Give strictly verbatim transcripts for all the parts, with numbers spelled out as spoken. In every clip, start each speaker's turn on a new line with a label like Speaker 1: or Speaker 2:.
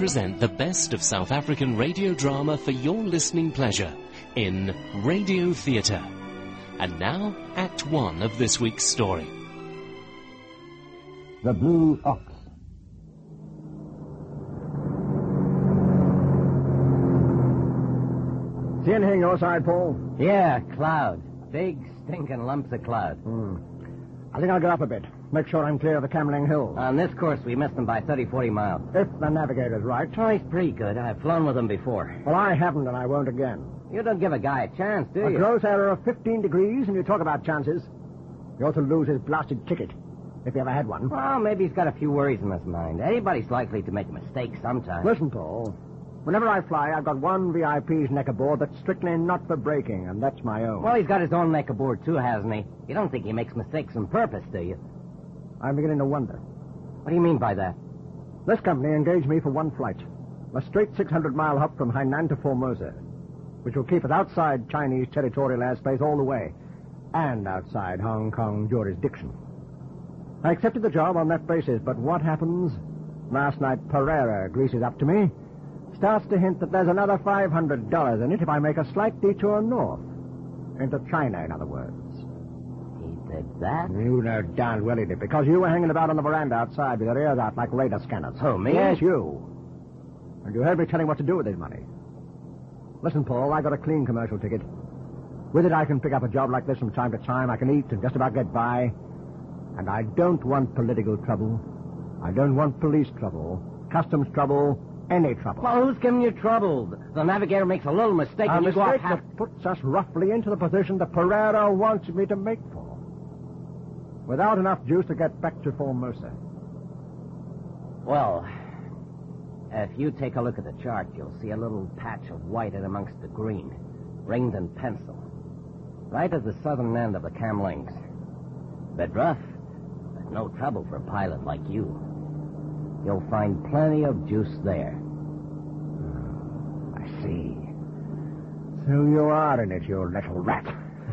Speaker 1: present the best of South African radio drama for your listening pleasure in Radio Theatre. And now, Act One of this week's story.
Speaker 2: The Blue Ox.
Speaker 3: See anything your side, Paul?
Speaker 2: Yeah, cloud. Big, stinking lumps of cloud.
Speaker 3: Hmm. I think I'll get up a bit. Make sure I'm clear of the Cameling Hills.
Speaker 2: On this course, we missed them by thirty, forty miles.
Speaker 3: If the navigator's right.
Speaker 2: Oh, he's pretty good. I've flown with him before.
Speaker 3: Well, I haven't, and I won't again.
Speaker 2: You don't give a guy a chance, do
Speaker 3: a
Speaker 2: you?
Speaker 3: A gross error of fifteen degrees, and you talk about chances. He ought to lose his blasted ticket, if he ever had one.
Speaker 2: Well, maybe he's got a few worries in his mind. Anybody's likely to make a mistake sometime.
Speaker 3: Listen, Paul. Whenever I fly, I've got one V I P's neck aboard that's strictly not for braking, and that's my own.
Speaker 2: Well, he's got his own neck aboard, too, hasn't he? You don't think he makes mistakes on purpose, do you?
Speaker 3: I'm beginning to wonder.
Speaker 2: What do you mean by that?
Speaker 3: This company engaged me for one flight. A straight six hundred mile hop from Hainan to Formosa, which will keep us outside Chinese territorial airspace all the way, and outside Hong Kong jurisdiction. I accepted the job on that basis, but what happens? Last night, Pereira greases up to me, starts to hint that there's another five hundred dollars in it if I make a slight detour north. Into China, in other words.
Speaker 2: He did that?
Speaker 3: You know darn well he did, because you were hanging about on the veranda outside with your ears out like radar scanners.
Speaker 2: Oh, me?
Speaker 3: Yes, you. And you heard me telling what to do with his money. Listen, Paul, I got a clean commercial ticket. With it, I can pick up a job like this from time to time. I can eat and just about get by. And I don't want political trouble. I don't want police trouble, customs trouble, any trouble.
Speaker 2: Well, who's giving you trouble? The navigator makes a little mistake
Speaker 3: a
Speaker 2: and you go off
Speaker 3: mistake
Speaker 2: half...
Speaker 3: that puts us roughly into the position that Pereira wants me to make for. Without enough juice to get back to Formosa.
Speaker 2: Well, if you take a look at the chart, you'll see a little patch of white in amongst the green, ringed in pencil. Right at the southern end of the Camlings. Bit rough, but no trouble for a pilot like you. You'll find plenty of juice there.
Speaker 3: I see. So you are in it, you little rat.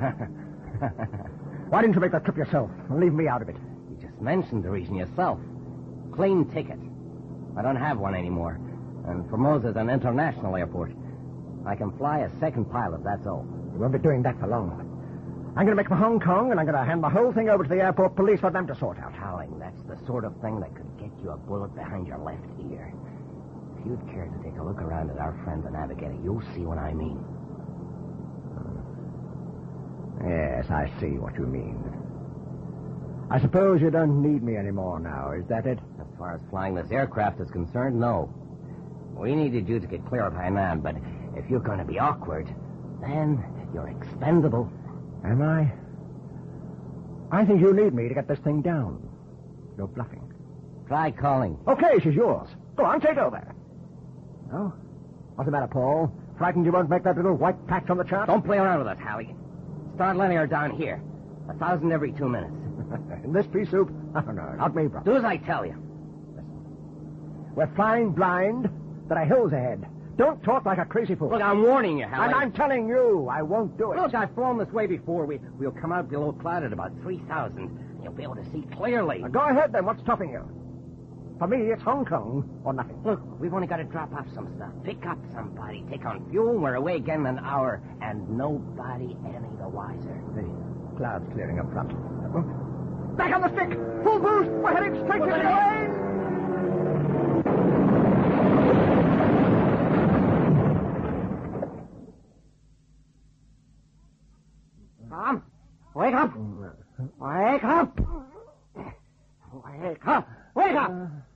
Speaker 3: Why didn't you make that trip yourself and leave me out of it?
Speaker 2: You just mentioned the reason yourself. Clean ticket. I don't have one anymore. And Formosa's an international airport. I can fly a second pilot, that's all.
Speaker 3: You won't be doing that for long. I'm going to make for Hong Kong, and I'm going to hand the whole thing over to the airport police for them to sort out.
Speaker 2: Howling, that's the sort of thing that could get you a bullet behind your left ear. If you'd care to take a look around at our friend the navigator, you'll see what I mean.
Speaker 3: Yes, I see what you mean. I suppose you don't need me anymore now, is that it?
Speaker 2: As far as flying this aircraft is concerned, no. We needed you to get clear of Hainan, but if you're going to be awkward, then you're expendable.
Speaker 3: Am I? I think you need me to get this thing down. You're bluffing.
Speaker 2: Try calling.
Speaker 3: Okay, she's yours. Go on, take over. Oh? What's the matter, Paul? Frightened you won't make that little white patch on the chart?
Speaker 2: Don't play around with us, Hallie. Start letting her down here. A thousand every two minutes.
Speaker 3: In this pea soup? Oh, no, not me, brother.
Speaker 2: Do as I tell you.
Speaker 3: Listen. We're flying blind. There are hills ahead. Don't talk like a crazy fool.
Speaker 2: Look, I'm warning you, Hallie.
Speaker 3: And I'm telling you, I won't do it.
Speaker 2: Look, I've flown this way before. We, we'll come out below cloud at about three thousand. You'll be able to see clearly.
Speaker 3: Now go ahead, then. What's stopping you? For me, it's Hong Kong or nothing.
Speaker 2: Look, we've only got to drop off some stuff, pick up somebody, take on fuel, and we're away again in an hour, and nobody any the wiser.
Speaker 3: The cloud's clearing up front. Back on the stick! Full boost! We're heading straight to the lane!
Speaker 2: Tom, wake up! Wake up! Wake up! Wake up!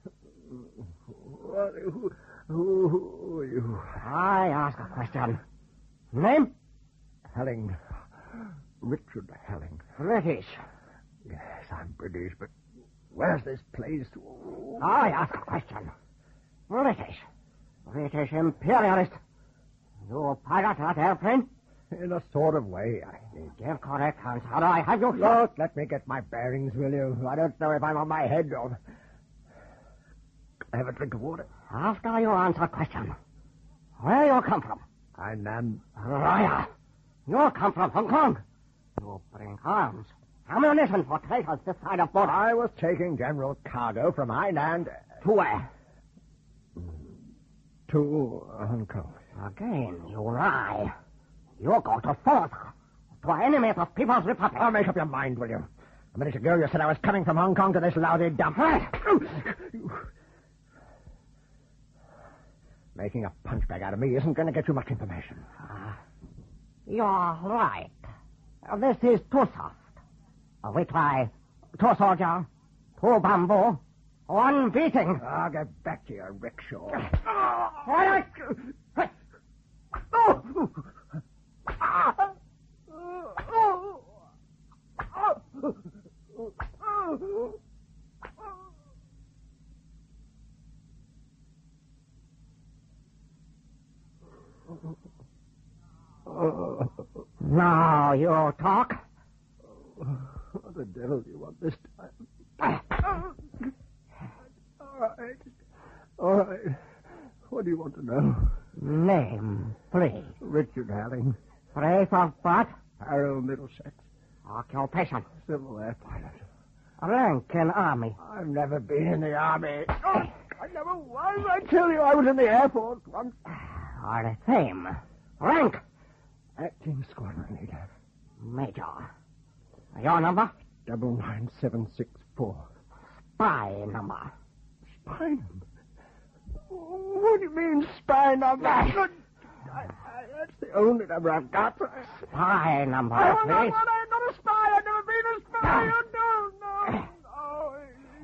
Speaker 3: Uh, who, who, who are you?
Speaker 2: I ask a question. Name?
Speaker 3: Helling. Richard Helling.
Speaker 2: British.
Speaker 3: Yes, I'm British, but where's this place?
Speaker 2: I ask a question. British. British imperialist. You pilot that airplane?
Speaker 3: In a sort of way, I think.
Speaker 2: Give correct answer. I have you...
Speaker 3: Look, let me get my bearings, will you? I don't know if I'm on my head or... Have a drink of water?
Speaker 2: After you answer question, where you come from?
Speaker 3: Hainan.
Speaker 2: Liar. You come from Hong Kong. You bring arms. Ammunition for traitors this side of border.
Speaker 3: I was taking general cargo from Hainan
Speaker 2: to where?
Speaker 3: to Hong Kong.
Speaker 2: Again, you lie. You go to Forza, to enemies of People's Republic.
Speaker 3: Oh, make up your mind, will you? A minute ago you said I was coming from Hong Kong to this lousy dump. Making a punch bag out of me isn't going to get you much information.
Speaker 2: Uh, you're right. Uh, this is too soft. Uh, we try two soldier, two bamboo, one beating.
Speaker 3: I'll get back to your rickshaw.
Speaker 2: Now you talk.
Speaker 3: What the devil do you want this time? All right. All right. What do you want to know?
Speaker 2: Name, please.
Speaker 3: Richard Halling.
Speaker 2: Place of birth.
Speaker 3: Harrow, Middlesex.
Speaker 2: Occupation.
Speaker 3: Civil Air pilot.
Speaker 2: Rank in Army.
Speaker 3: I've never been in the Army. Oh, I never was. I tell you, I was in the Air Force once.
Speaker 2: All the same. Rank.
Speaker 3: Acting squadron leader.
Speaker 2: Major. Your number?
Speaker 3: Double nine seven six four.
Speaker 2: Spy number.
Speaker 3: Spy number? What do you mean, spy number? I, I, that's the only number I've got.
Speaker 2: Spy number,
Speaker 3: I
Speaker 2: please.
Speaker 3: not want, I'm not a spy. I've never been a spy. No, no, no.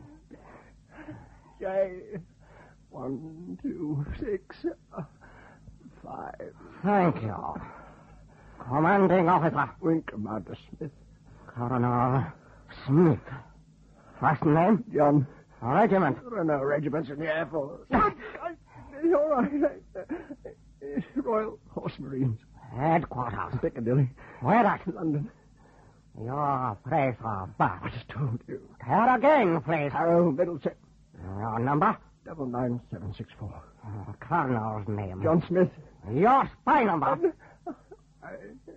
Speaker 3: J. One, two, six, uh, five.
Speaker 2: Thank you. Commanding officer.
Speaker 3: Wing Commander Smith.
Speaker 2: Colonel Smith. First name?
Speaker 3: John.
Speaker 2: Regiment.
Speaker 3: There are no regiments in the Air Force. All right. Royal Horse Marines.
Speaker 2: Headquarters.
Speaker 3: Piccadilly.
Speaker 2: Where at?
Speaker 3: London.
Speaker 2: Your place of birth.
Speaker 3: I just told you.
Speaker 2: Tell again, please.
Speaker 3: Harrow, Middlesex.
Speaker 2: Your number?
Speaker 3: Double nine seven six four.
Speaker 2: Uh, Colonel's name.
Speaker 3: John Smith.
Speaker 2: Your spy number.
Speaker 3: I,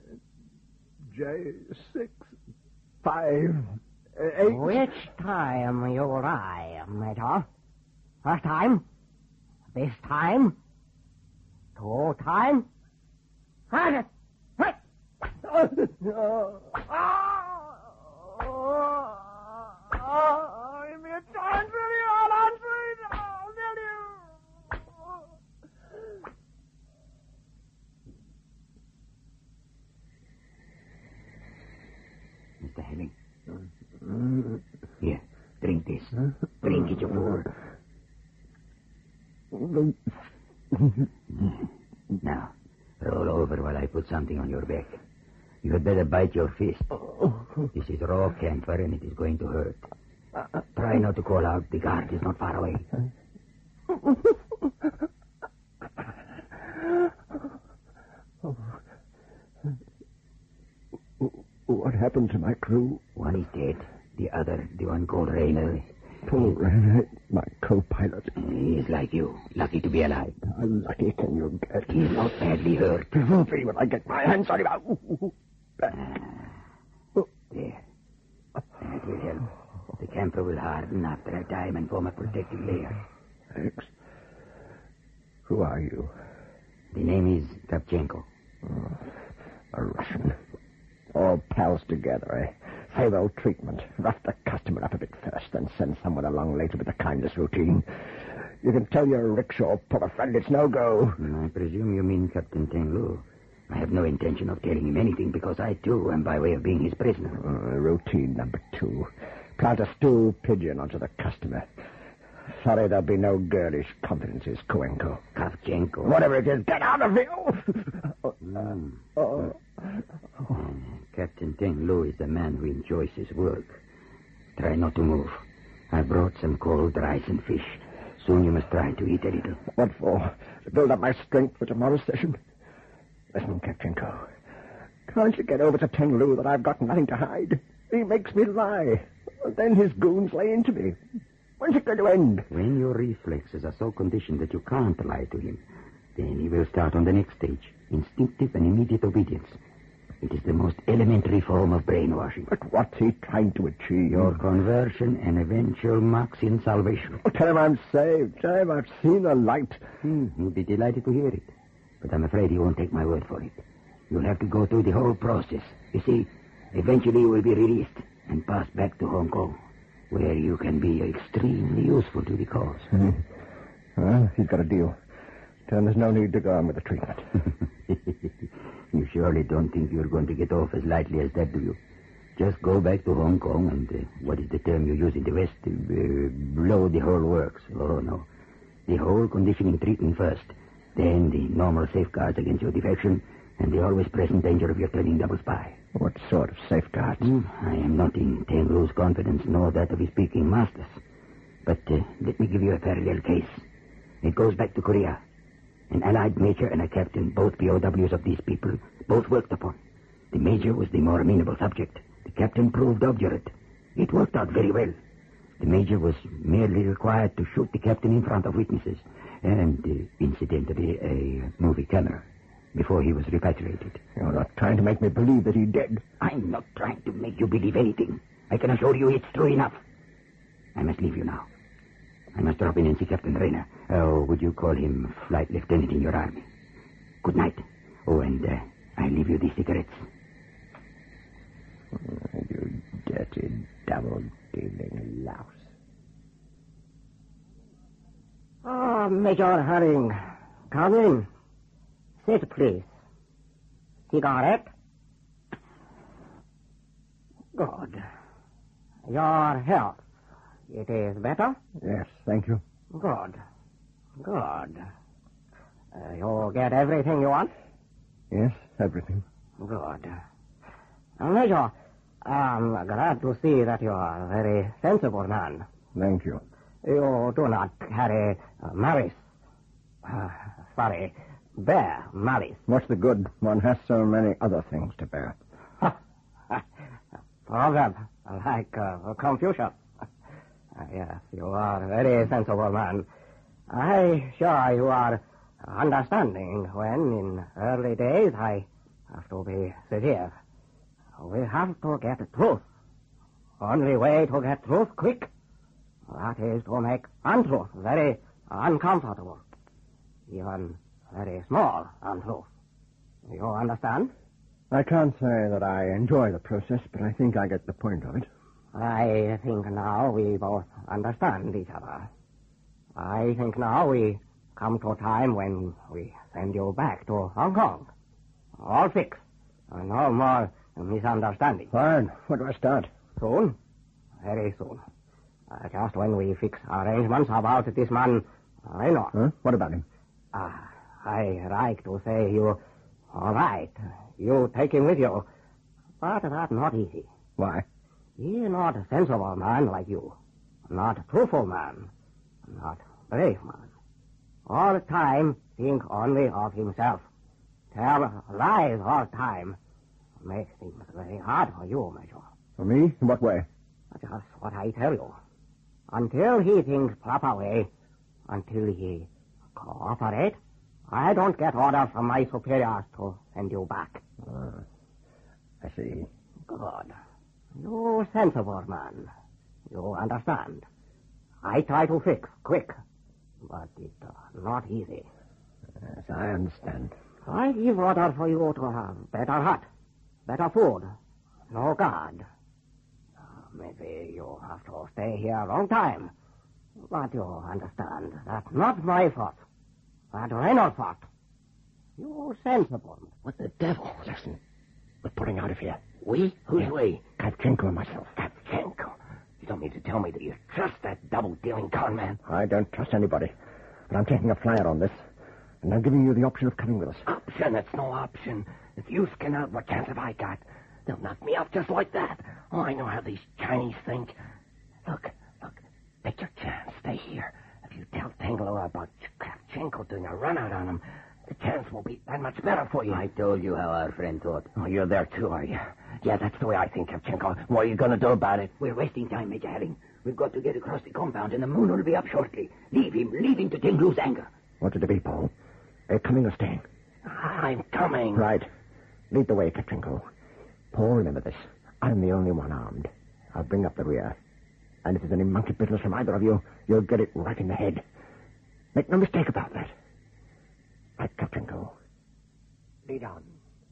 Speaker 3: J six five eight.
Speaker 2: Which time you lie, Major? First time? This time? Two time? Got it! Hey!
Speaker 3: Oh, oh, oh, oh, give me a chance, will you? I'll answer it. I'll tell you.
Speaker 4: Mister Halling. Here, drink this. Drink it, you fool. Now, roll over while I put something on your back. You had better bite your fist. This is raw camphor and it is going to hurt. Try not to call out. The guard is not far away.
Speaker 3: What happened to my crew?
Speaker 4: One is dead. The other, the one called Rayner.
Speaker 3: Paul Rayner, my co-pilot.
Speaker 4: He is like you, lucky to be alive.
Speaker 3: How lucky can you get?
Speaker 4: He is not badly hurt.
Speaker 3: It will be when I get my hands on him.
Speaker 4: Ah, there. That will help. The camphor will harden after a time and form a protective layer.
Speaker 3: Thanks. Who are you?
Speaker 4: The name is Kravchenko.
Speaker 3: Oh, a Russian. All pals together, eh? Farewell treatment. Rough the customer up a bit first, then send someone along later with the kindness routine. You can tell your rickshaw puller friend it's no go.
Speaker 4: I presume you mean Captain Teng Lu. I have no intention of telling him anything because I, too, am by way of being his prisoner.
Speaker 3: Uh, routine number two. Plant a stool pigeon onto the customer. Sorry, there'll be no girlish confidences, Koenko.
Speaker 4: Kravchenko.
Speaker 3: Whatever it is, get out of here!
Speaker 4: Mm.
Speaker 3: Oh.
Speaker 4: Uh, Captain Teng Lu is the man who enjoys his work. Try not to move. I brought some cold rice and fish. Soon you must try to eat a little.
Speaker 3: What for? To build up my strength for tomorrow's session? Listen, Kravchenko. Can't you get over to Teng Lu that I've got nothing to hide? He makes me lie. Then his goons lay into me. When's it going to end?
Speaker 4: When your reflexes are so conditioned that you can't lie to him, then he will start on the next stage. Instinctive and immediate obedience. It is the most elementary form of brainwashing.
Speaker 3: But what's he trying to achieve?
Speaker 4: Your conversion and eventual Maxian salvation.
Speaker 3: Oh, tell him I'm saved. Tell him I've seen the light.
Speaker 4: Hmm, he'll be delighted to hear it. But I'm afraid he won't take my word for it. You'll have to go through the whole process. You see, eventually you will be released and passed back to Hong Kong, where you can be extremely useful to the cause.
Speaker 3: Hmm. Well, he's got a deal. Tell him there's no need to go on with the treatment.
Speaker 4: You surely don't think you're going to get off as lightly as that, do you? Just go back to Hong Kong and, uh, what is the term you use in the West? Uh, blow the whole works. Oh, no. The whole conditioning treatment first. Then the normal safeguards against your defection and the always present danger of your turning double spy.
Speaker 3: What sort of safeguards?
Speaker 4: Mm, I am not in Tengu's confidence, nor that of his Peking masters. But uh, let me give you a parallel case. It goes back to Korea. An allied major and a captain, both P O Ws of these people, both worked upon. The major was the more amenable subject. The captain proved obdurate. It worked out very well. The major was merely required to shoot the captain in front of witnesses and, uh, incidentally, a movie camera before he was repatriated.
Speaker 3: You're not trying to make me believe that he did.
Speaker 4: I'm not trying to make you believe anything. I can assure you it's true enough. I must leave you now. I must drop in and see Captain Rayner. Oh, would you call him flight lieutenant in your army? Good night. Oh, and uh, I leave you these cigarettes.
Speaker 3: Oh, you dirty, double-dealing louse.
Speaker 2: Oh, Major Herring. Come in. Sit, please. Cigarette? Good. Your health. It is better?
Speaker 3: Yes, thank you.
Speaker 2: Good. Good. Uh, you get everything you want?
Speaker 3: Yes, everything.
Speaker 2: Good. Uh, Major, I'm glad to see that you are a very sensible man.
Speaker 3: Thank you.
Speaker 2: You do not carry uh, malice. Uh, sorry, bear malice.
Speaker 3: What's the good? One has so many other things to bear.
Speaker 2: Proverb, like uh, Confucius. Uh, yes, you are a very sensible man. I sure you are understanding when in early days I have to be severe. We have to get truth. Only way to get truth quick, that is to make untruth very uncomfortable. Even very small untruth. You understand?
Speaker 3: I can't say that I enjoy the process, but I think I get the point of it.
Speaker 2: I think now we both understand each other. I think now we come to a time when we send you back to Hong Kong. All fixed. No more misunderstanding.
Speaker 3: Fine. Where do I start?
Speaker 2: Soon. Very soon. Uh, just when we fix arrangements about this man, Reno.
Speaker 3: Huh? What about him?
Speaker 2: Ah, I like to say you... All right. You take him with you. But that's not easy.
Speaker 3: Why?
Speaker 2: He's not a sensible man like you. Not a truthful man. Not a brave man. All the time think only of himself. Tell lies all the time. Makes things very hard for you, Major.
Speaker 3: For me? In what way?
Speaker 2: Just what I tell you. Until he thinks proper way, until he cooperate, I don't get orders from my superiors to send you back.
Speaker 3: Uh, I see.
Speaker 2: Good. You sensible man. You understand. I try to fix quick, but it's uh, not easy.
Speaker 3: Yes, I understand.
Speaker 2: I give order for you to have better hut, better food, no guard. Uh, maybe you have to stay here a long time, but you understand that's not my fault. That's Reynolds' fault. You sensible.
Speaker 3: What the devil? Listen, we're pulling out of here.
Speaker 2: We? Who's
Speaker 3: yeah.
Speaker 2: we?
Speaker 3: Kravchenko and myself.
Speaker 2: Kravchenko? You don't mean to tell me that you trust that double-dealing con man?
Speaker 3: I don't trust anybody, but I'm taking a flyer on this, and I'm giving you the option of coming with us.
Speaker 2: Option? That's no option. If you skin out, what chance have I got? They'll knock me off just like that. Oh, I know how these Chinese think. Look, look, take your chance. Stay here. If you tell Tenglo about Kravchenko doing a run out on him, the chance will be that much better for you.
Speaker 4: I told you how our friend thought.
Speaker 2: Oh, you're there too, are you? Yeah, that's the way I think, Kravchenko. What are you going to do about it?
Speaker 4: We're wasting time, Major Herring. We've got to get across the compound, and the moon will be up shortly. Leave him, leave him to Tenglu's anger.
Speaker 3: What's it to be, Paul? Are you coming or staying?
Speaker 2: I'm coming.
Speaker 3: Right. Lead the way, Katchenko. Paul, remember this. I'm the only one armed. I'll bring up the rear. And if there's any monkey business from either of you, you'll get it right in the head. Make no mistake about that. Right, Katchenko. Lead on.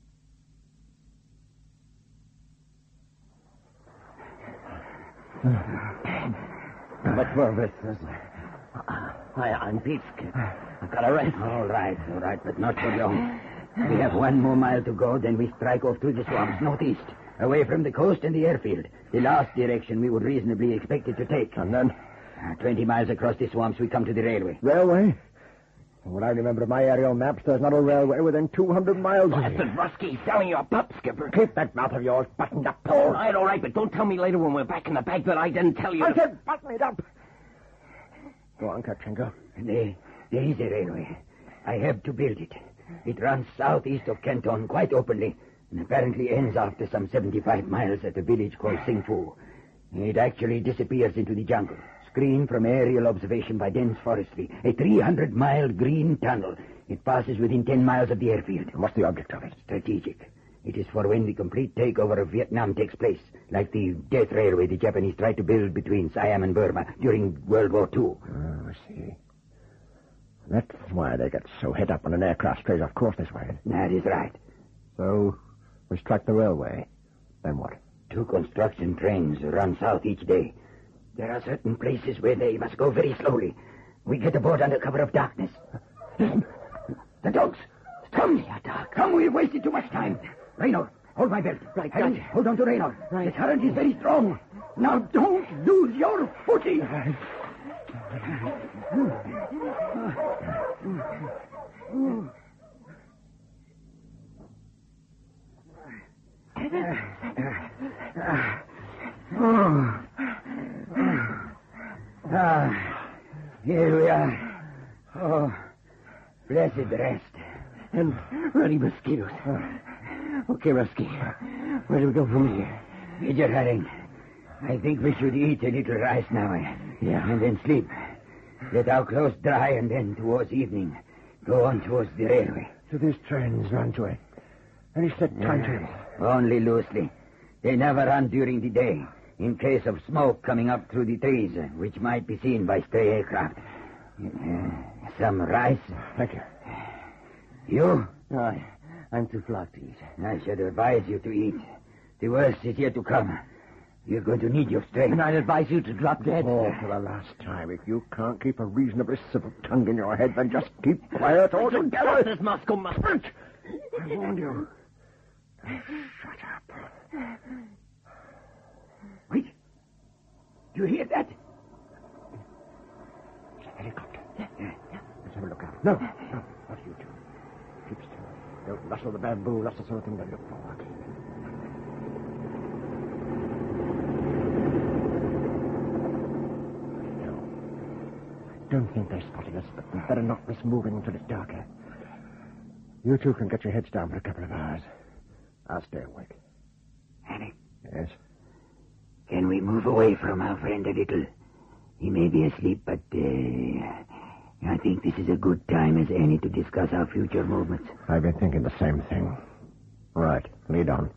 Speaker 2: Much more business. I, I'm Pete's kid. I've got a rest.
Speaker 4: All right, all right, but not for long. We have one more mile to go, then we strike off through the swamps, northeast, away from the coast and the airfield. The last direction we would reasonably expect it to take.
Speaker 3: And then?
Speaker 4: Uh, Twenty miles across the swamps, we come to the railway.
Speaker 3: Railway? From what I remember of my aerial maps, there's not a railway within two hundred miles of
Speaker 2: That's
Speaker 3: here.
Speaker 2: the Rusky selling your pup, Skipper.
Speaker 3: Keep that mouth of yours buttoned up, Paul.
Speaker 2: All right, all right, but don't tell me later when we're back in the bag that I didn't tell you.
Speaker 3: I
Speaker 2: to...
Speaker 3: said button it up. Go on, Katchenko.
Speaker 4: There, there is a railway. I have to build it. It runs southeast of Canton quite openly, and apparently ends after some seventy-five miles at a village called Singfu. It actually disappears into the jungle, screened from aerial observation by dense forestry. A three hundred mile green tunnel. It passes within ten miles of the airfield.
Speaker 3: What's the object of it?
Speaker 4: Strategic. It is for when the complete takeover of Vietnam takes place, like the Death Railway the Japanese tried to build between Siam and Burma during World War Two.
Speaker 3: Oh, I see. That's why they get so head up when an aircraft strays off course this way.
Speaker 4: That is right.
Speaker 3: So, we strike the railway. Then what?
Speaker 4: Two construction trains run south each day. There are certain places where they must go very slowly. We get aboard under cover of darkness. Listen. The dogs. Come. They are dark. Come, we've wasted too much time. Reynolds, hold my belt.
Speaker 2: Right,
Speaker 4: Harry,
Speaker 2: right.
Speaker 4: hold on to Reynolds.
Speaker 2: Right.
Speaker 4: The current is very strong. Now don't lose your footing. Ah, here we are. Oh, blessed rest.
Speaker 2: And ready mosquitoes. Okay, Rusky. Where do we go from here?
Speaker 4: Major Herring, I think we should eat a little rice now.
Speaker 2: Yeah.
Speaker 4: And then sleep. Let our clothes dry, and then towards evening, go on towards the railway.
Speaker 3: Do these trains run to a any set timetable?
Speaker 4: Only loosely. They never run during the day, in case of smoke coming up through the trees, uh, which might be seen by stray aircraft. Uh, some rice?
Speaker 3: Thank you.
Speaker 4: You?
Speaker 2: No, I, I'm too flogged to eat.
Speaker 4: I should advise you to eat. The worst is yet to come. You're going to need your strength.
Speaker 2: And I'd advise you to drop dead.
Speaker 3: Oh, for the last time, if you can't keep a reasonably civil tongue in your head, then just keep quiet altogether.
Speaker 2: This Moscow mustard.
Speaker 3: I warned you. Shut up.
Speaker 4: Wait. Do you hear that?
Speaker 3: It's a helicopter. Let's have a look out. No, no, not you two. Keep still. Don't rustle the bamboo. That's the sort of thing they look for. I don't think they're spotting us, but we'd better not risk moving until it's darker. You two can get your heads down for a couple of hours. I'll stay awake.
Speaker 4: Annie,
Speaker 3: Yes?
Speaker 4: can we move away from our friend a little? He may be asleep, but uh, I think this is a good time as any to discuss our future movements.
Speaker 3: I've been thinking the same thing. Right, lead on.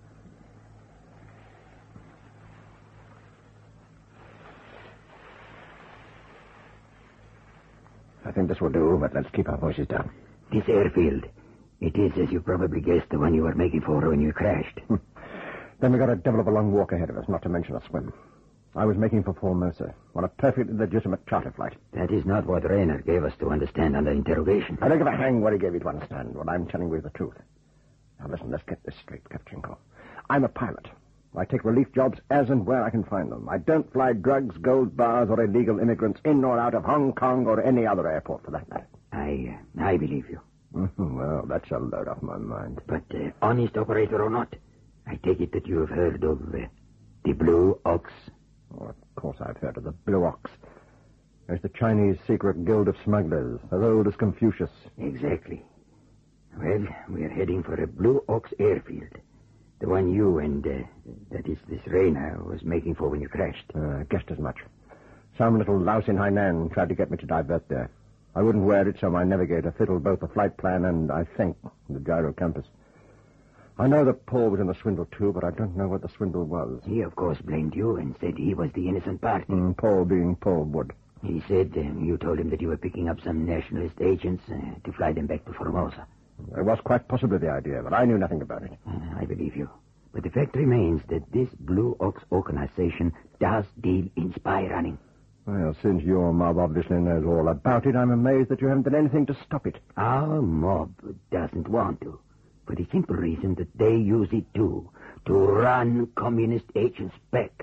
Speaker 3: I think this will do, but let's keep our voices down.
Speaker 4: This airfield, it is, as you probably guessed, the one you were making for when you crashed.
Speaker 3: Then we got a devil of a long walk ahead of us, not to mention a swim. I was making for Formosa on a perfectly legitimate charter flight.
Speaker 4: That is not what Rayner gave us to understand under interrogation.
Speaker 3: I don't give a hang what he gave you to understand. What I'm telling you is the truth. Now listen, let's get this straight, Kravchenko. I'm a pilot. I take relief jobs as and where I can find them. I don't fly drugs, gold bars, or illegal immigrants in or out of Hong Kong or any other airport, for that matter.
Speaker 4: I, uh, I believe you.
Speaker 3: Mm-hmm. Well, that's a load off my mind.
Speaker 4: But, uh, honest operator or not, I take it that you have heard of uh, the Blue Ox.
Speaker 3: Oh, of course I've heard of the Blue Ox. There's the Chinese secret guild of smugglers, as old as Confucius.
Speaker 4: Exactly. Well, we're heading for a Blue Ox airfield. The one you and, uh, that is this Rayner, was making for when you crashed.
Speaker 3: Uh, guessed as much. Some little louse in Hainan tried to get me to divert there. I wouldn't wear it, so my navigator fiddled both the flight plan and, I think, the gyro compass. I know that Paul was in the swindle, too, but I don't know what the swindle was.
Speaker 4: He, of course, blamed you and said he was the innocent party.
Speaker 3: Mm, Paul being Paul Wood.
Speaker 4: He said um, you told him that you were picking up some nationalist agents uh, to fly them back to Formosa.
Speaker 3: It was quite possibly the idea, but I knew nothing about it.
Speaker 4: Uh, I believe you. But the fact remains that this Blue Ox organization does deal in spy running.
Speaker 3: Well, since your mob obviously knows all about it, I'm amazed that you haven't done anything to stop it.
Speaker 4: Our mob doesn't want to, for the simple reason that they use it too, to run communist agents back.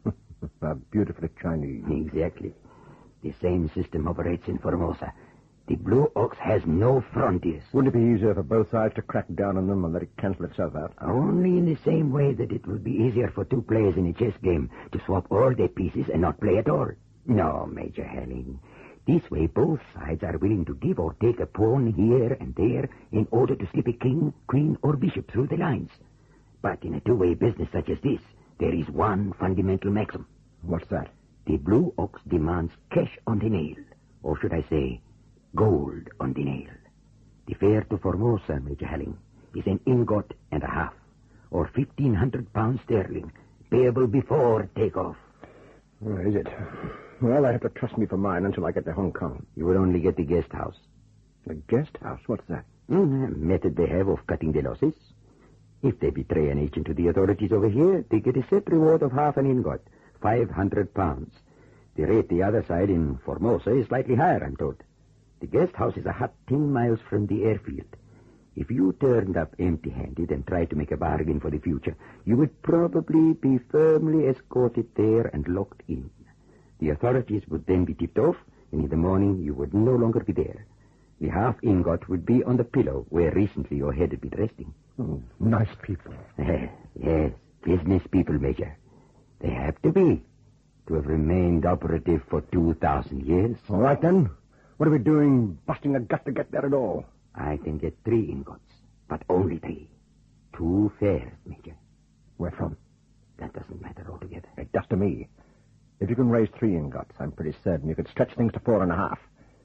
Speaker 3: How beautifully Chinese.
Speaker 4: Exactly. The same system operates in Formosa. The Blue Ox has no frontiers.
Speaker 3: Wouldn't it be easier for both sides to crack down on them and let it cancel itself out?
Speaker 4: Only in the same way that it would be easier for two players in a chess game to swap all their pieces and not play at all. No, Major Helling. This way both sides are willing to give or take a pawn here and there in order to slip a king, queen, or bishop through the lines. But in a two-way business such as this, there is one fundamental maxim.
Speaker 3: What's that?
Speaker 4: The Blue Ox demands cash on the nail, or should I say, gold on the nail. The fare to Formosa, Major Helling, is an ingot and a half, or fifteen hundred pounds sterling, payable before takeoff.
Speaker 3: Oh, is it? Well, I have to trust me for mine until I get to Hong Kong.
Speaker 4: You will only get the guest house.
Speaker 3: The guest house? What's that?
Speaker 4: Mm, a method they have of cutting the losses. If they betray an agent to the authorities over here, they get a set reward of half an ingot, five hundred pounds. The rate the other side in Formosa is slightly higher, I'm told. The guest house is a hut ten miles from the airfield. If you turned up empty-handed and tried to make a bargain for the future, you would probably be firmly escorted there and locked in. The authorities would then be tipped off, and in the morning you would no longer be there. The half ingot would be on the pillow where recently your head had been resting.
Speaker 3: Oh, nice people.
Speaker 4: Yes, business people, Major. They have to be, to have remained operative for two thousand years.
Speaker 3: All right, then. What are we doing busting a gut to get there at all?
Speaker 4: I can get three ingots, but only three. Two fares, Major.
Speaker 3: Where from?
Speaker 4: That doesn't matter altogether.
Speaker 3: It does to me. If you can raise three ingots, I'm pretty certain you could stretch things to four and a half.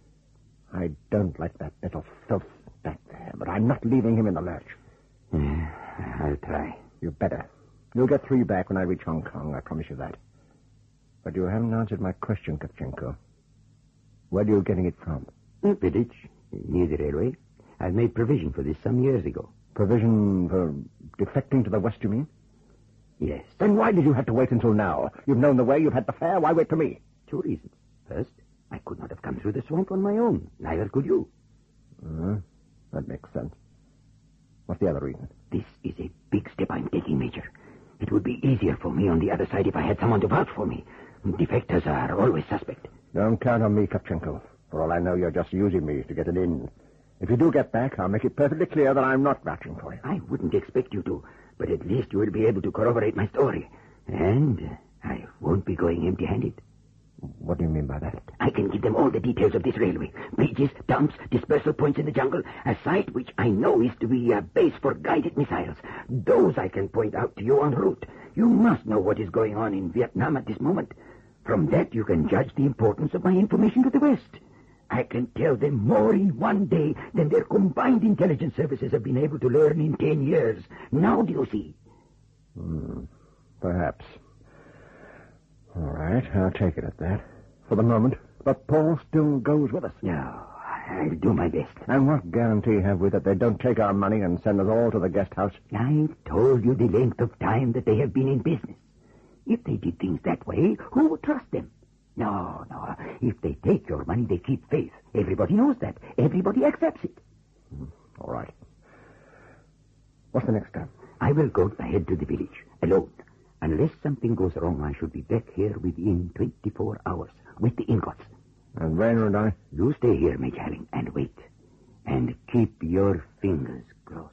Speaker 3: I don't like that little filth back there, but I'm not leaving him in the lurch.
Speaker 4: Yeah, I'll try.
Speaker 3: You better. You'll get three back when I reach Hong Kong, I promise you that. But you haven't answered my question, Kravchenko. Where are you getting it from?
Speaker 4: A village, near the railway. I made provision for this some years ago.
Speaker 3: Provision for defecting to the West, you mean?
Speaker 4: Yes.
Speaker 3: Then why did you have to wait until now? You've known the way, you've had the fare, why wait for me?
Speaker 4: Two reasons. First, I could not have come through the swamp on my own. Neither could you.
Speaker 3: Uh, that makes sense. What's the other reason?
Speaker 4: This is a big step I'm taking, Major. It would be easier for me on the other side if I had someone to vouch for me. Defectors are always suspect.
Speaker 3: Don't count on me, Kravchenko. For all I know, you're just using me to get it in. If you do get back, I'll make it perfectly clear that I'm not vouching for you.
Speaker 4: I wouldn't expect you to, but at least you will be able to corroborate my story. And uh, I won't be going empty-handed.
Speaker 3: What do you mean by that?
Speaker 4: I can give them all the details of this railway. Bridges, dumps, dispersal points in the jungle, a site which I know is to be a base for guided missiles. Those I can point out to you en route. You must know what is going on in Vietnam at this moment. From that you can judge the importance of my information to the West. I can tell them more in one day than their combined intelligence services have been able to learn in ten years. Now do you see?
Speaker 3: Hmm, perhaps. All right, I'll take it at that. For the moment. But Paul still goes with us.
Speaker 4: No, I'll do my best.
Speaker 3: And what guarantee have we that they don't take our money and send us all to the guest house?
Speaker 4: I've told you the length of time that they have been in business. If they did things that way, who would trust them? No, no. If they take your money, they keep faith. Everybody knows that. Everybody accepts it.
Speaker 3: Hmm. All right. What's the next step?
Speaker 4: I will go ahead to the village, alone. Unless something goes wrong, I should be back here within twenty-four hours, with the ingots.
Speaker 3: And Rainer and I?
Speaker 4: You stay here, Major Helling, and wait. And keep your fingers crossed.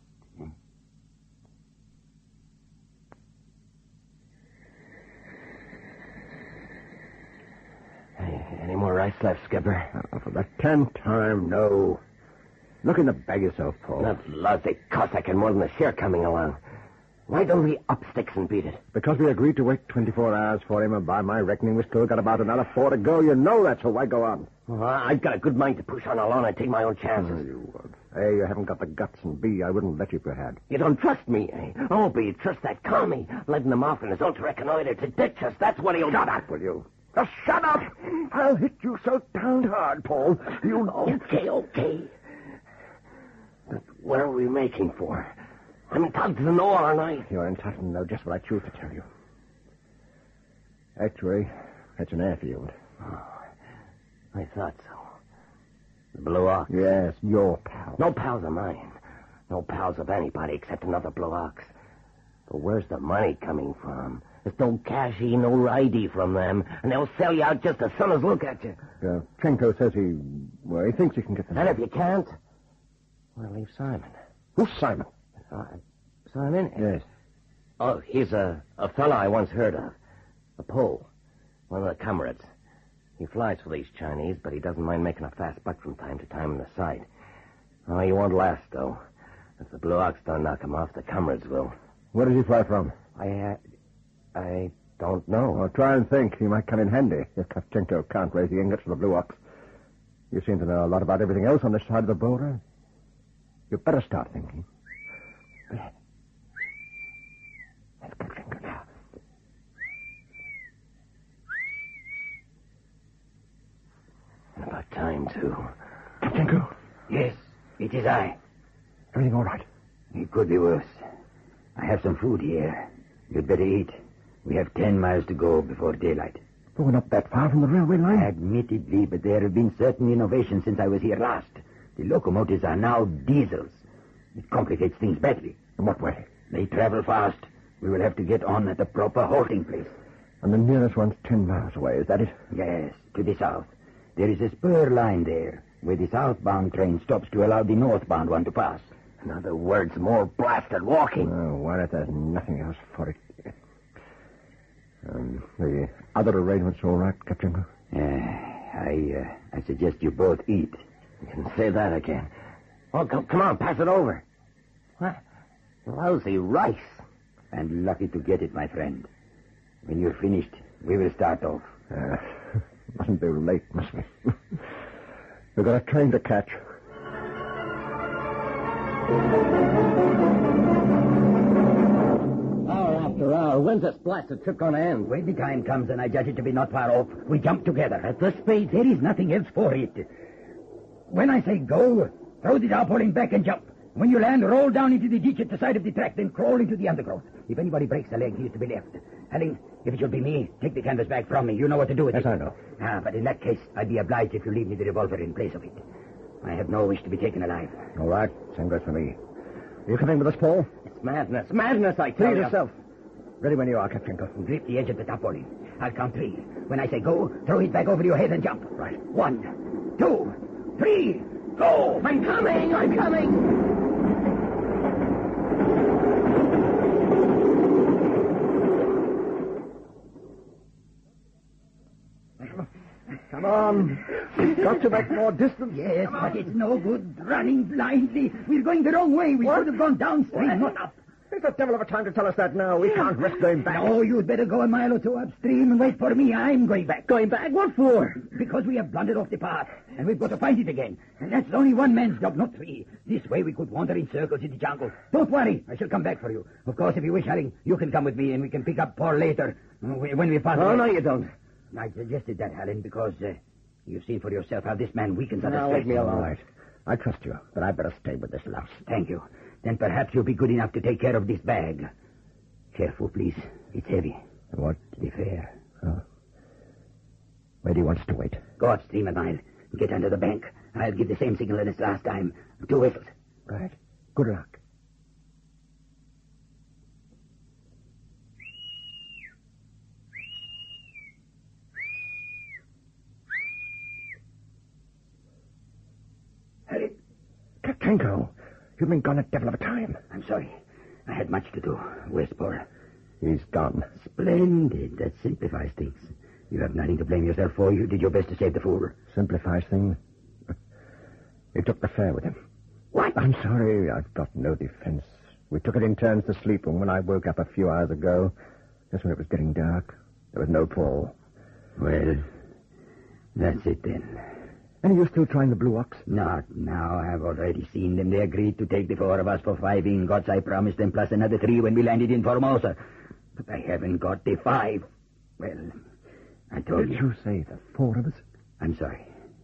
Speaker 2: Any more rice left, Skipper?
Speaker 3: Oh, for the tenth time, no. Look in the bag yourself, Paul.
Speaker 2: That lousy Cossack and more than a share coming along. Why don't we up sticks and beat it?
Speaker 3: Because we agreed to wait twenty-four hours for him, and by my reckoning, we still got about another four to go. You know that, so why go on?
Speaker 2: Well, I've got a good mind to push on alone and take my own chances.
Speaker 3: Oh, you would. A, you haven't got the guts, and B, I wouldn't let you if you had.
Speaker 2: You don't trust me, eh? Oh, B, trust that commie. Letting him off in his own to reconnoiter, to ditch us. That's what he'll...
Speaker 3: Shut up, will you? Just shut up! I'll hit you so down hard, Paul. You...
Speaker 2: Okay, okay. But what are we making for? I'm entitled to know, aren't I?
Speaker 3: You're entitled to know just what I choose to tell you. Actually, it's an airfield.
Speaker 2: Oh, I thought so. The Blue Ox.
Speaker 3: Yes, your pal.
Speaker 2: No pals of mine. No pals of anybody except another Blue Ox. But where's the money coming from? There's no cashy, no I D from them, and they'll sell you out just as soon as look at you.
Speaker 3: Uh, Chenko says he... Well, he thinks he can get the...
Speaker 2: And if you can't, well, leave Simon.
Speaker 3: Who's Simon?
Speaker 2: Uh, Simon?
Speaker 3: Yes.
Speaker 2: Oh, he's a, a fella I once heard of. A Pole. One of the comrades. He flies for these Chinese, but he doesn't mind making a fast buck from time to time on the side. Oh, he won't last, though. If the Blue Ox don't knock him off, the comrades will.
Speaker 3: Where does he fly from?
Speaker 2: I, uh, I don't know.
Speaker 3: Well, try and think. He might come in handy if Kravchenko can't raise the ingots for the Blue Ox. You seem to know a lot about everything else on this side of the border. You'd better start thinking. There. That's Kravchenko now.
Speaker 2: About time, too.
Speaker 3: Kravchenko?
Speaker 4: Yes, it is I.
Speaker 3: Everything all right?
Speaker 4: It could be worse. I have some food here. You'd better eat. We have ten miles to go before daylight.
Speaker 3: But we're not that far from the railway line.
Speaker 4: Admittedly, but there have been certain innovations since I was here last. The locomotives are now diesels. It complicates things badly.
Speaker 3: In what way?
Speaker 4: They travel fast. We will have to get on at the proper halting place.
Speaker 3: And the nearest one's ten miles away, is that it?
Speaker 4: Yes, to the south. There is a spur line there, where the southbound train stops to allow the northbound one to pass.
Speaker 2: In other words, more blasted walking.
Speaker 3: Oh, why not? There's nothing else for it. Um, the other arrangements all right, Kravchenko?
Speaker 4: Uh, I, uh, I suggest you both eat.
Speaker 2: You can say that again. Oh, come, come on, pass it over. What? Lousy rice.
Speaker 4: And lucky to get it, my friend. When you're finished, we will start off.
Speaker 3: Uh, mustn't be late, must we? We've got a train to catch.
Speaker 2: Hour after hour. When's this blasted trip going to end?
Speaker 4: When the time comes and I judge it to be not far off, we jump together.
Speaker 2: At this speed?
Speaker 4: There is nothing else for it. When I say go, throw the tarpaulin back and jump. When you land, roll down into the ditch at the side of the track, then crawl into the undergrowth. If anybody breaks a leg, he is to be left. Helling, if it should be me, take the canvas bag from me. You know what to do with
Speaker 3: yes,
Speaker 4: it.
Speaker 3: Yes, I know.
Speaker 4: Ah, but in that case, I'd be obliged if you leave me the revolver in place of it. I have no wish to be taken alive.
Speaker 3: All right. Same goes for me. You coming with us, Paul?
Speaker 2: It's madness. Madness, I tell
Speaker 3: Please
Speaker 2: you.
Speaker 3: yourself. Ready when you are, Kravchenko.
Speaker 4: Grip the edge of the tarpaulin. I'll count three. When I say go, throw it back over your head and jump.
Speaker 3: Right.
Speaker 4: One, two, three, go!
Speaker 2: I'm coming! I'm coming!
Speaker 3: Come on. We've got to make more distance.
Speaker 4: Yes, but it's no good running blindly. We're going the wrong way. We
Speaker 3: What?
Speaker 4: should have gone downstream, not up.
Speaker 3: It's a devil of a time to tell us that now. We can't risk going back.
Speaker 4: No, you'd better go a mile or two upstream and wait for me. I'm going back.
Speaker 2: Going back? What for?
Speaker 4: Because we have blundered off the path, and we've got to find it again. And that's only one man's job, not three. This way we could wander in circles in the jungle. Don't worry, I shall come back for you. Of course, if you wish, Harry, you can come with me, and we can pick up Paul later, uh, when we pass.
Speaker 2: Oh,
Speaker 4: away.
Speaker 2: no, you don't.
Speaker 4: I suggested that, Helen, because uh, you've seen for yourself how this man weakens under
Speaker 2: Now,
Speaker 4: stress.
Speaker 2: leave me alone.
Speaker 3: All right. I trust you, but I'd better stay with this louse.
Speaker 4: Thank you. Then perhaps you'll be good enough to take care of this bag. Careful, please. It's heavy.
Speaker 3: What?
Speaker 4: The fare.
Speaker 3: Oh. Where do you want us to wait?
Speaker 4: Go upstream a mile. Get under the bank. I'll give the same signal as last time. Two whistles.
Speaker 3: Right. Good luck.
Speaker 4: Hurry.
Speaker 3: Kravchenko, you've been gone a devil of a time.
Speaker 4: I'm sorry. I had much to do. Where's Paul?
Speaker 3: He's gone.
Speaker 4: Splendid. That simplifies things. You have nothing to blame yourself for. You did your best to save the fool.
Speaker 3: Simplifies things. You took the fare with him.
Speaker 4: What?
Speaker 3: I'm sorry. I've got no defense. We took it in turns to sleep, and when I woke up a few hours ago, just when it was getting dark, there was no Paul.
Speaker 4: Well, that's it then.
Speaker 3: And are you still trying the Blue Ox?
Speaker 4: Not now. I've already seen them. They agreed to take the four of us for five ingots. I promised them plus another three when we landed in Formosa. But I haven't got the five. Well, I told
Speaker 3: Did
Speaker 4: you.
Speaker 3: you say the four of us?
Speaker 4: I'm sorry.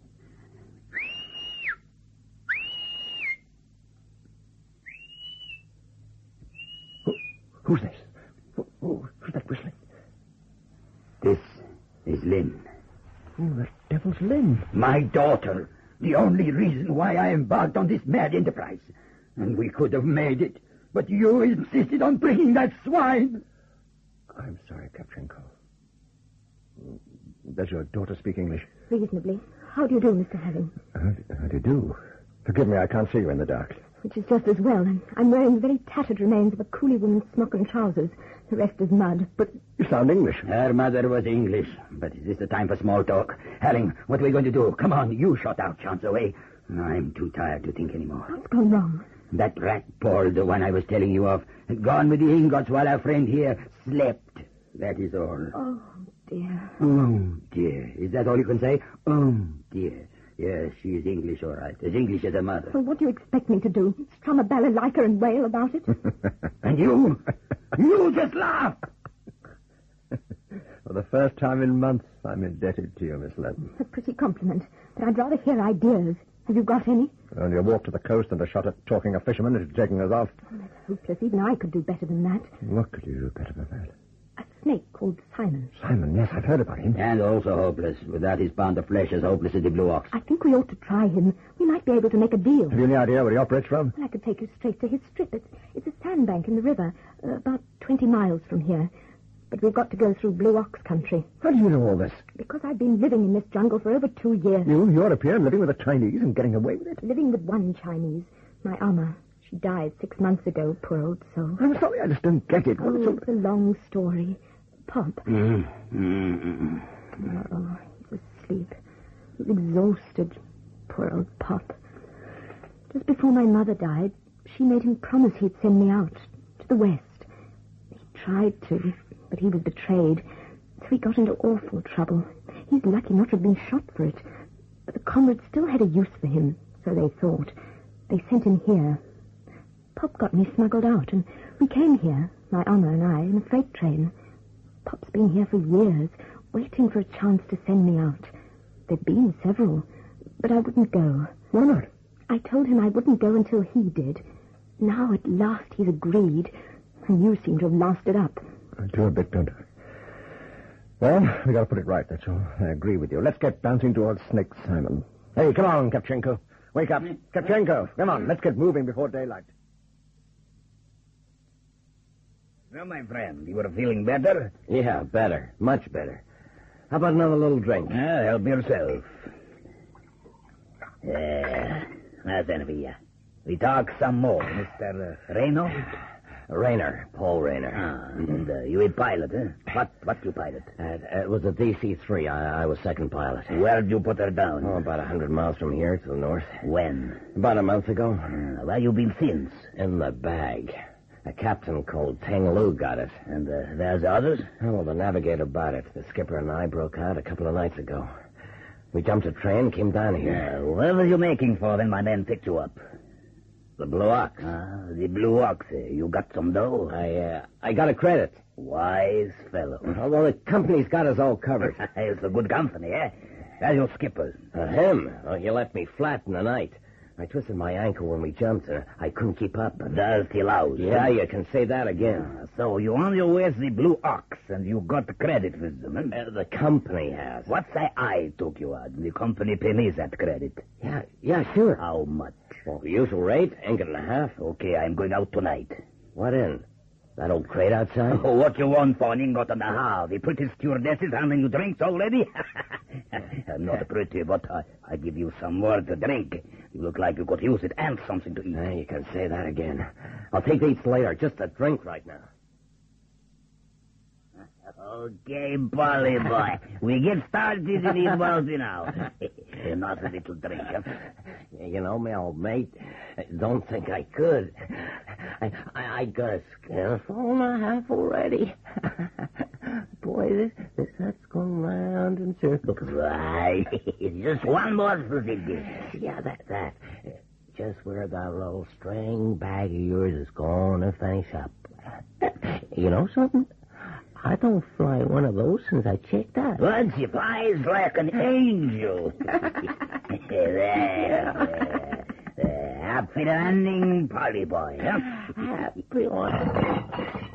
Speaker 3: Who, who's this? Who, who, who's that whistling?
Speaker 4: This is Lynn.
Speaker 3: Oh, the devil's Lynn.
Speaker 4: My daughter. The only reason why I embarked on this mad enterprise. And we could have made it. But you insisted on bringing that swine.
Speaker 3: I'm sorry, Kapchenko. Does your daughter speak English?
Speaker 5: Reasonably. How do you do, Mister Herring?
Speaker 3: How, how do you do? Forgive me, I can't see you in the dark.
Speaker 5: Which is just as well. And I'm wearing the very tattered remains of a coolie woman's smock and trousers. The rest is mud. But
Speaker 3: You sound English.
Speaker 4: Her mother was English. But is this the time for small talk? Herring, what are we going to do? Come on, you shot our chance away. I'm too tired to think anymore.
Speaker 5: what's gone wrong?
Speaker 4: That rat Paul, the one I was telling you of, had gone with the ingots while our friend here slept. That is all.
Speaker 5: Oh, dear.
Speaker 4: Oh, dear. Is that all you can say? Oh, dear. Yes, she is English, all right. As English as her mother.
Speaker 5: Well, what do you expect me to do? Strum a balalaika and wail about it?
Speaker 4: And you? You just laugh!
Speaker 3: For the first time in months, I'm indebted to you, Miss Lenton.
Speaker 5: A pretty compliment. But I'd rather hear ideas. Have you got any?
Speaker 3: Only a walk to the coast and a shot at talking a fisherman who's taking us off.
Speaker 5: Oh, that's hopeless. Even I could do better than that.
Speaker 3: What could you do better than that?
Speaker 5: A snake called Simon.
Speaker 3: Simon, yes, I've heard about him.
Speaker 4: And also hopeless. Without his pound of flesh, as hopeless as the Blue Ox.
Speaker 5: I think we ought to try him. We might be able to make a deal.
Speaker 3: Have you any idea where he operates from?
Speaker 5: Well, I could take you straight to his strip. It's, it's a sandbank in the river, uh, about twenty miles from here. But we've got to go through Blue Ox country.
Speaker 3: How do you know all this?
Speaker 5: Because I've been living in this jungle for over two years.
Speaker 3: You, European, living with the Chinese and getting away with it?
Speaker 5: Living with one Chinese, my Amma. She died six months ago, poor old soul.
Speaker 3: I'm sorry, I just don't get it. What
Speaker 5: Oh,
Speaker 3: sort
Speaker 5: it's a long story. Pop.
Speaker 4: Mm. Mm.
Speaker 5: Oh, he's asleep. He's exhausted. Poor old Pop. Just before my mother died, she made him promise he'd send me out to the west. He tried to, but he was betrayed. So he got into awful trouble. He's lucky not to have been shot for it. But the comrades still had a use for him, so they thought. They sent him here. Pop got me smuggled out, and we came here, my Amma and I, in a freight train. Pop's been here for years, waiting for a chance to send me out. There'd been several, but I wouldn't go.
Speaker 3: Why not?
Speaker 5: I told him I wouldn't go until he did. Now, at last, he's agreed, and you seem to have lasted up.
Speaker 3: I do a bit, don't I? Well, we gotta put it right, that's all. I agree with you. Let's get bouncing towards Snake Simon. Hey, come on, Kapchenko. Wake up. Kapchenko, come on, let's get moving before daylight.
Speaker 4: Well, my friend, you were feeling better?
Speaker 2: Yeah, better. Much better. How about another little drink?
Speaker 4: Ah, help yourself. Yeah, that's enough of you. We talk some more, Mister Reno?
Speaker 2: Rayner, Paul Rayner.
Speaker 4: Ah, and uh, you a pilot, huh? What What you pilot?
Speaker 2: Uh, it was a D C three. I, I was second pilot.
Speaker 4: Where'd you put her down?
Speaker 2: Oh, about a hundred miles from here to the north.
Speaker 4: When?
Speaker 2: About a month ago.
Speaker 4: Uh, where you been since?
Speaker 2: In the bag. A captain called Tang Lu got it.
Speaker 4: And uh, there's others?
Speaker 2: Oh, the navigator bought it. The skipper and I broke out a couple of nights ago. We jumped a train, came down here.
Speaker 4: Uh, what were you making for when my men picked you up?
Speaker 2: The Blue Ox.
Speaker 4: Ah, the Blue Ox. Uh, you got some dough?
Speaker 2: I, uh, I got a credit.
Speaker 4: Wise fellow.
Speaker 2: Oh, well, the company's got us all covered.
Speaker 4: It's a good company, eh? That's your skipper.
Speaker 2: Uh, him? Oh, he left me flat in the night. I twisted my ankle when we jumped. Uh, I couldn't keep up.
Speaker 4: Dirty louse.
Speaker 2: Yeah, you can say that again.
Speaker 4: Ah, so you on your way to the Blue Ox, and you got credit with them, eh?
Speaker 2: Uh, the company has.
Speaker 4: What say I took you out? The company pay me that credit.
Speaker 2: Yeah, yeah, sure.
Speaker 4: How much?
Speaker 2: Well, the usual rate, ain't and a half.
Speaker 4: Okay, I'm going out tonight.
Speaker 2: What in? That old crate outside?
Speaker 4: Oh, what you want for an ingot and a half? The pretty stewardesses handing you drinks already? Not pretty, but I, I give you some more to drink. You look like you could use it and something to eat.
Speaker 2: Uh, you can say that again. I'll take these later, just a drink right now.
Speaker 4: Okay, Polly boy. We get started in these balls now. Not a little drink, huh?
Speaker 2: You know me, old mate. Don't think I could. I, I got a scareful and a half already. Boy, this, this that's going round in circles.
Speaker 4: Why, it's just one more for the dish.
Speaker 2: Yeah, that, that. Just where that little string bag of yours is going to finish up. You know something? I don't fly one of those since I checked out.
Speaker 4: Once you flies like an angel. there, there, there. Happy landing, Polly boy, huh?
Speaker 2: Happy landing.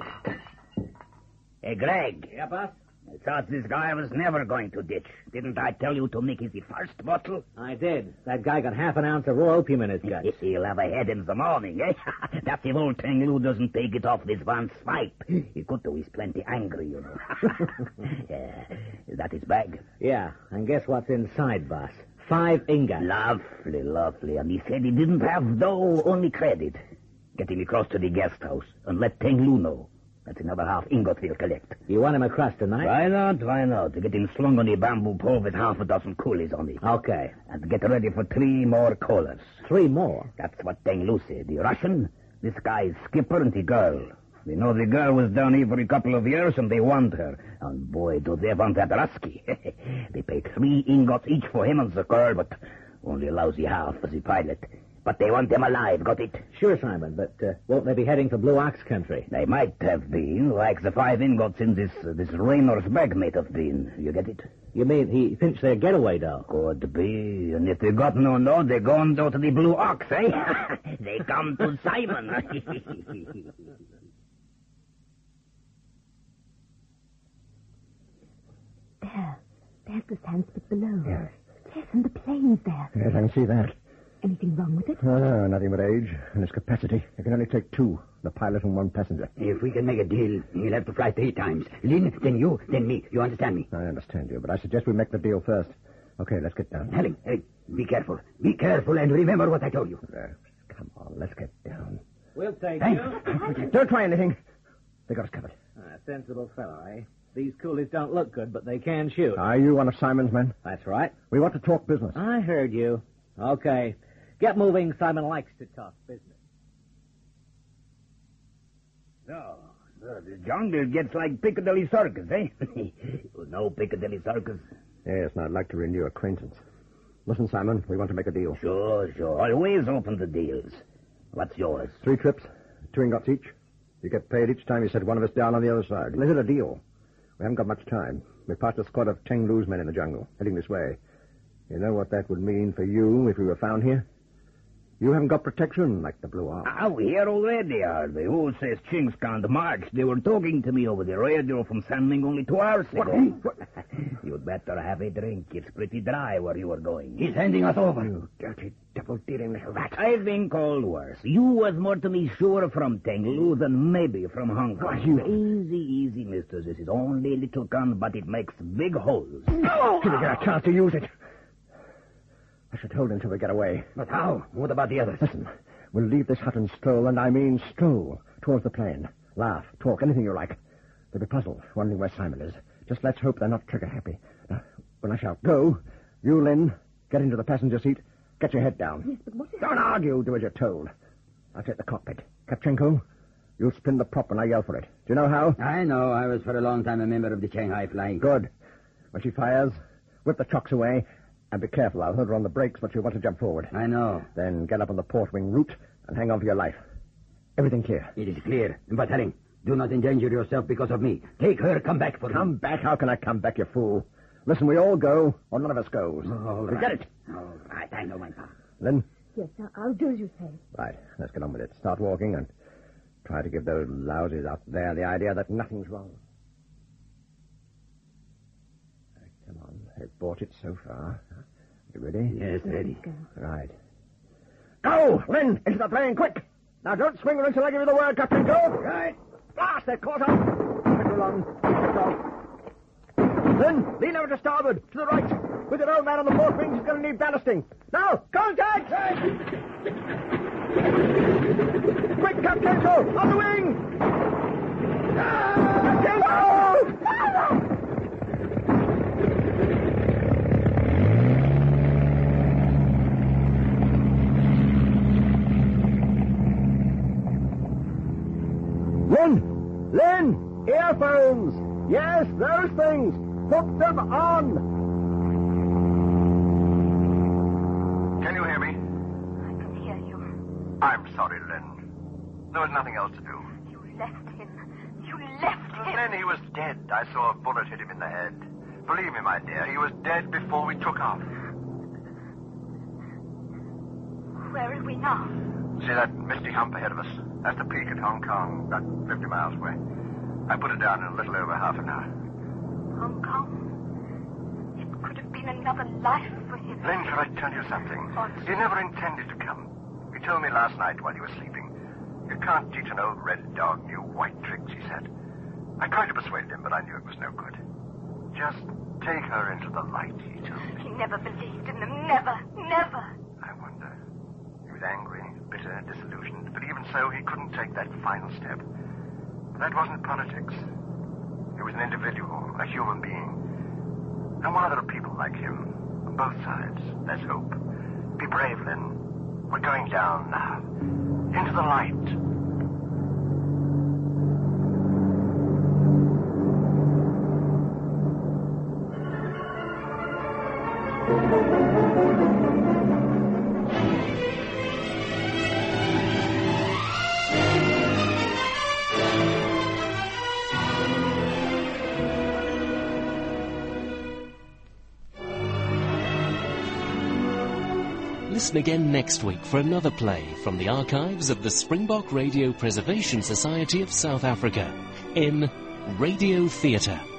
Speaker 4: Hey, Greg.
Speaker 6: Yeah, boss?
Speaker 4: I thought this guy was never going to ditch. Didn't I tell you to make it the first bottle?
Speaker 6: I did. That guy got half an ounce of raw opium in his guts.
Speaker 4: He'll have a head in the morning, eh? That's if old Tenglu doesn't take it off this one swipe. He could do. He's plenty angry, you know. Yeah. Is that his bag?
Speaker 6: Yeah, and guess what's inside, boss? Five ingots.
Speaker 4: Lovely, lovely. And he said he didn't have dough, only credit. Get him across to the guest house and let Tenglu know. That's another half ingot we'll collect.
Speaker 6: You want him across tonight?
Speaker 4: Why not? Why not? To get him slung on the bamboo pole with half a dozen coolies on it.
Speaker 6: Okay.
Speaker 4: And get ready for three more callers.
Speaker 6: Three more?
Speaker 4: That's what Tenglu said. The Russian, this guy's skipper, and the girl. They know the girl was down here for a couple of years, and they want her. And boy, do they want that Rusky. They paid three ingots each for him and the girl, but only a lousy half for the pilot. But they want them alive, got it?
Speaker 6: Sure, Simon, but uh, won't they be heading for Blue Ox country?
Speaker 4: They might have been, like the five ingots in this uh, this Raynor's bag might have been. You get it?
Speaker 6: You mean he finished their getaway, though?
Speaker 4: Could be. And if they got no no, they gone down to the Blue Ox, eh? They come to Simon.
Speaker 5: There. There's the sandspit below.
Speaker 3: Yes.
Speaker 5: Yes, and the plane's there.
Speaker 3: Yes, I can see that.
Speaker 5: Anything wrong with it?
Speaker 3: Oh, nothing but age and its capacity. It can only take two, the pilot and one passenger.
Speaker 4: If we can make a deal, he'll have to fly three times. Lynn, then you, then me. You understand me?
Speaker 3: I understand you, but I suggest we make the deal first. Okay, let's get down.
Speaker 4: Helen, Helen, be careful. Be careful and remember what I told you.
Speaker 3: Uh, come on, let's get down.
Speaker 6: We'll take
Speaker 4: Hey.
Speaker 6: you.
Speaker 3: Don't try anything. They got us covered.
Speaker 6: Ah, sensible fellow, eh? These coolies don't look good, but they can shoot.
Speaker 3: Are you one of Simon's men?
Speaker 6: That's right.
Speaker 3: We want to talk business.
Speaker 6: I heard you. Okay. Get moving. Simon likes to talk business.
Speaker 4: So, so the jungle gets like Piccadilly Circus, eh? You know Piccadilly Circus?
Speaker 3: Yes, and I'd like to renew acquaintance. Listen, Simon, we want to make a deal.
Speaker 4: Sure, sure. Always open the deals. What's yours?
Speaker 3: Three trips, two ingots each. You get paid each time you set one of us down on the other side. Is it a deal? We haven't got much time. We passed a squad of Tenglu's men in the jungle, heading this way. You know what that would mean for you if we were found here? You haven't got protection like the Blue Ark.
Speaker 4: Oh, here already are they? Who says Chinks can't march? They were talking to me over the radio from Sanming only two hours ago.
Speaker 3: What?
Speaker 4: You'd better have a drink. It's pretty dry where you were going. He's handing us over.
Speaker 3: You dirty, double-dealing little rat.
Speaker 4: I've been called worse. You was more to me sure from Tenglu than maybe from Hong Kong.
Speaker 3: What, you-
Speaker 4: Easy, easy, mister. This is only a little gun, but it makes big holes.
Speaker 3: Oh! Till we get a chance to use it. I should hold until we get away.
Speaker 4: But how? What about the others?
Speaker 3: Listen, we'll leave this hut and stroll, and I mean stroll, towards the plane. Laugh, talk, anything you like. They'll be puzzled, wondering where Simon is. Just let's hope they're not trigger-happy. Now, when I shout go, you, Lynn, get into the passenger seat. Get your head down.
Speaker 5: Yes, but what is...
Speaker 3: Don't argue, do as you're told. I'll take the cockpit. Kapchenko, you'll spin the prop when I yell for it. Do you know how?
Speaker 4: I know. I was for a long time a member of the Shanghai Flying.
Speaker 3: Good. When she fires, whip the chocks away, and be careful. I'll hold her on the brakes, but she'll want to jump forward.
Speaker 4: I know.
Speaker 3: Then get up on the port wing root and hang on for your life. Everything clear.
Speaker 4: It is clear. But, Herring, do not endanger yourself because of me. Take her, come back for
Speaker 3: Come back? How can I come back, you fool? Listen, we all go, or none of us goes.
Speaker 4: All
Speaker 3: You
Speaker 4: right.
Speaker 3: get it?
Speaker 4: All right, I know my part.
Speaker 3: Lynn?
Speaker 5: Yes, I'll, I'll do as you say.
Speaker 3: Right, let's get on with it. Start walking and try to give those louses out there the idea that nothing's wrong. Right, come on, they've bought it so far. You ready?
Speaker 4: Yes, ready.
Speaker 5: Go.
Speaker 3: Right. Go! Lynn, into the plane, quick! Now don't swing until I give you the word, Captain. Go! Right. Blast, they're caught up. Get along. Get off. Lynn, lean over to starboard, to the right. With your old man on the port wing, he's going to need ballasting. Now, contact! Quick, Captain, go! On the wing! Ah, Captain, go! Ah! Earphones! Yes, those things! Put them on!
Speaker 7: Can you hear me?
Speaker 5: I can hear you.
Speaker 7: I'm sorry, Lynn. There was nothing else to do.
Speaker 5: You left him. You left him.
Speaker 7: Then he was dead. I saw a bullet hit him in the head. Believe me, my dear, he was dead before we took off.
Speaker 5: Where are we now?
Speaker 7: See that misty hump ahead of us? That's the peak at Hong Kong, about fifty miles away. I put it down in a little over half an hour.
Speaker 5: Hong Kong. It could have been another life for him.
Speaker 7: Lynn, shall I tell you something?
Speaker 5: What?
Speaker 7: He never intended to come. He told me last night while you were sleeping. You can't teach an old red dog new white tricks, he said. I tried to persuade him, but I knew it was no good. Just take her into the light, he told me.
Speaker 5: He never believed in them. Never, never.
Speaker 7: I wonder. He was angry, bitter, disillusioned, but even so, he couldn't take that final step. But that wasn't politics. He was an individual, a human being. And why there are people like him on both sides. There's hope. Be brave, Lynn. We're going down now. Into the light.
Speaker 1: Listen again next week for another play from the archives of the Springbok Radio Preservation Society of South Africa in Radio Theatre.